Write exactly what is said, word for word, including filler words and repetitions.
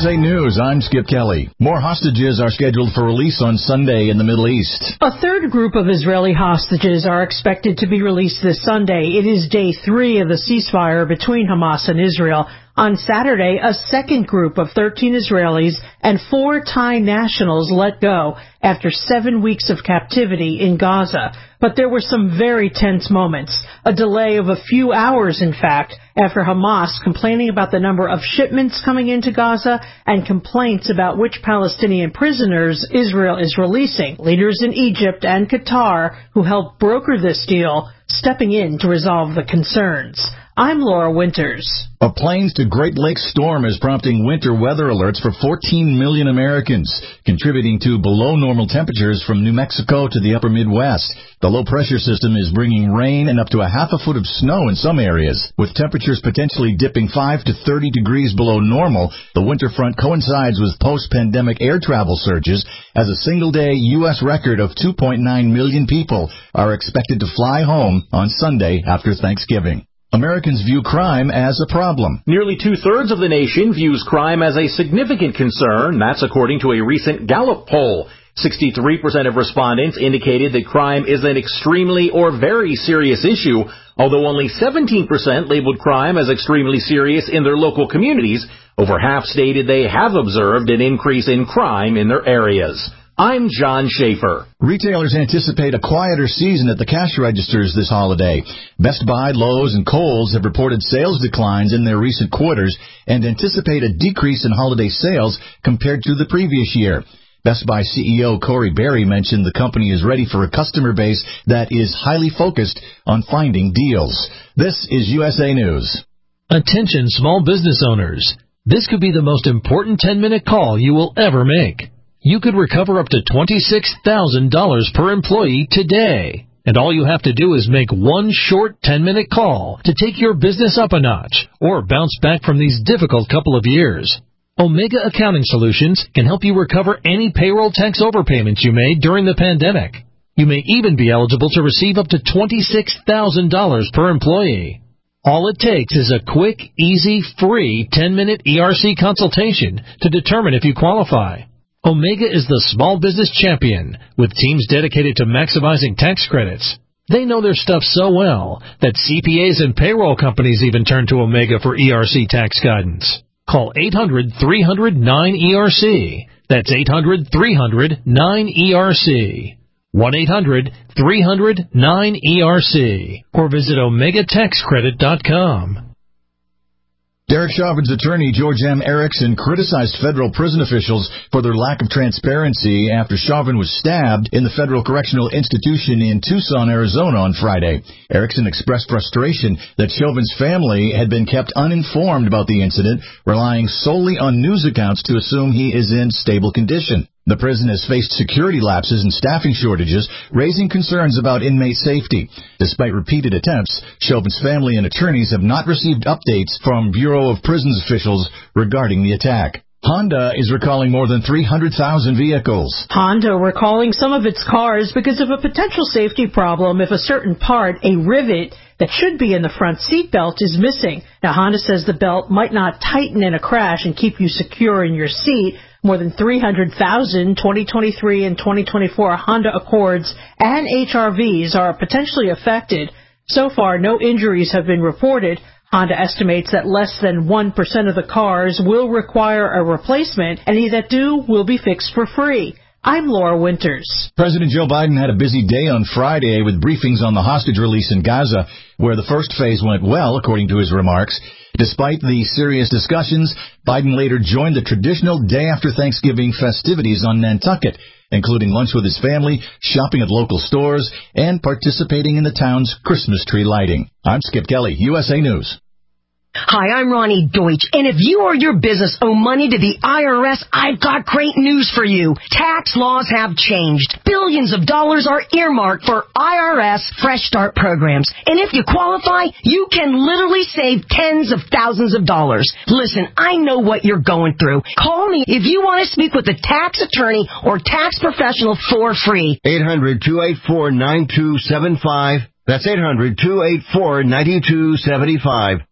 S A News, I'm Skip Kelly. More hostages are scheduled for release on Sunday in the Middle East. A third group of Israeli hostages are expected to be released this Sunday. It is day three of the ceasefire between Hamas and Israel. On Saturday, a second group of thirteen Israelis and four Thai nationals let go after seven weeks of captivity in Gaza. But there were some very tense moments, a delay of a few hours, in fact, after Hamas complaining about the number of shipments coming into Gaza and complaints about which Palestinian prisoners Israel is releasing. Leaders in Egypt and Qatar, who helped broker this deal, stepping in to resolve the concerns. I'm Laura Winters. A Plains to Great Lakes storm is prompting winter weather alerts for fourteen million Americans, contributing to below normal temperatures from New Mexico to the upper Midwest. The low-pressure system is bringing rain and up to a half a foot of snow in some areas. With temperatures potentially dipping five to thirty degrees below normal, the winter front coincides with post-pandemic air travel surges, as a single-day U S record of two point nine million people are expected to fly home on Sunday after Thanksgiving. Americans view crime as a problem. Nearly two-thirds of the nation views crime as a significant concern. That's according to a recent Gallup poll. sixty-three percent of respondents indicated that crime is an extremely or very serious issue, although only seventeen percent labeled crime as extremely serious in their local communities. Over half stated they have observed an increase in crime in their areas. I'm John Schaefer. Retailers anticipate a quieter season at the cash registers this holiday. Best Buy, Lowe's, and Kohl's have reported sales declines in their recent quarters and anticipate a decrease in holiday sales compared to the previous year. Best Buy C E O Corey Berry mentioned the company is ready for a customer base that is highly focused on finding deals. This is U S A News. Attention small business owners. This could be the most important ten-minute call you will ever make. You could recover up to twenty-six thousand dollars per employee today. And all you have to do is make one short ten-minute call to take your business up a notch or bounce back from these difficult couple of years. Omega Accounting Solutions can help you recover any payroll tax overpayments you made during the pandemic. You may even be eligible to receive up to twenty-six thousand dollars per employee. All it takes is a quick, easy, free ten-minute E R C consultation to determine if you qualify. Omega is the small business champion with teams dedicated to maximizing tax credits. They know their stuff so well that C P As and payroll companies even turn to Omega for E R C tax guidance. Call eight hundred, three hundred, nine E R C. That's eight hundred, three hundred, nine E R C. one eight hundred, three hundred, nine E R C. Or visit omega tax credit dot com. Derek Chauvin's attorney, George M. Erickson, criticized federal prison officials for their lack of transparency after Chauvin was stabbed in the Federal Correctional Institution in Tucson, Arizona on Friday. Erickson expressed frustration that Chauvin's family had been kept uninformed about the incident, relying solely on news accounts to assume he is in stable condition. The prison has faced security lapses and staffing shortages, raising concerns about inmate safety. Despite repeated attempts, Chauvin's family and attorneys have not received updates from Bureau of Prisons officials regarding the attack. Honda is recalling more than three hundred thousand vehicles. Honda recalling some of its cars because of a potential safety problem if a certain part, a rivet, that should be in the front seat belt is missing. Now, Honda says the belt might not tighten in a crash and keep you secure in your seat. More than three hundred thousand twenty twenty-three and twenty twenty-four Honda Accords and H R Vs are potentially affected. So far, no injuries have been reported. Honda estimates that less than one percent of the cars will require a replacement, and any that do will be fixed for free. I'm Laura Winters. President Joe Biden had a busy day on Friday with briefings on the hostage release in Gaza, where the first phase went well, according to his remarks. Despite the serious discussions, Biden later joined the traditional day after Thanksgiving festivities on Nantucket, including lunch with his family, shopping at local stores, and participating in the town's Christmas tree lighting. I'm Skip Kelly, U S A News. Hi, I'm Ronnie Deutsch, and if you or your business owe money to the I R S, I've got great news for you. Tax laws have changed. Billions of dollars are earmarked for I R S Fresh Start programs, and if you qualify, you can literally save tens of thousands of dollars. Listen, I know what you're going through. Call me if you want to speak with a tax attorney or tax professional for free. eight hundred, two eight four, nine two seven five. That's eight hundred, two eight four, nine two seven five.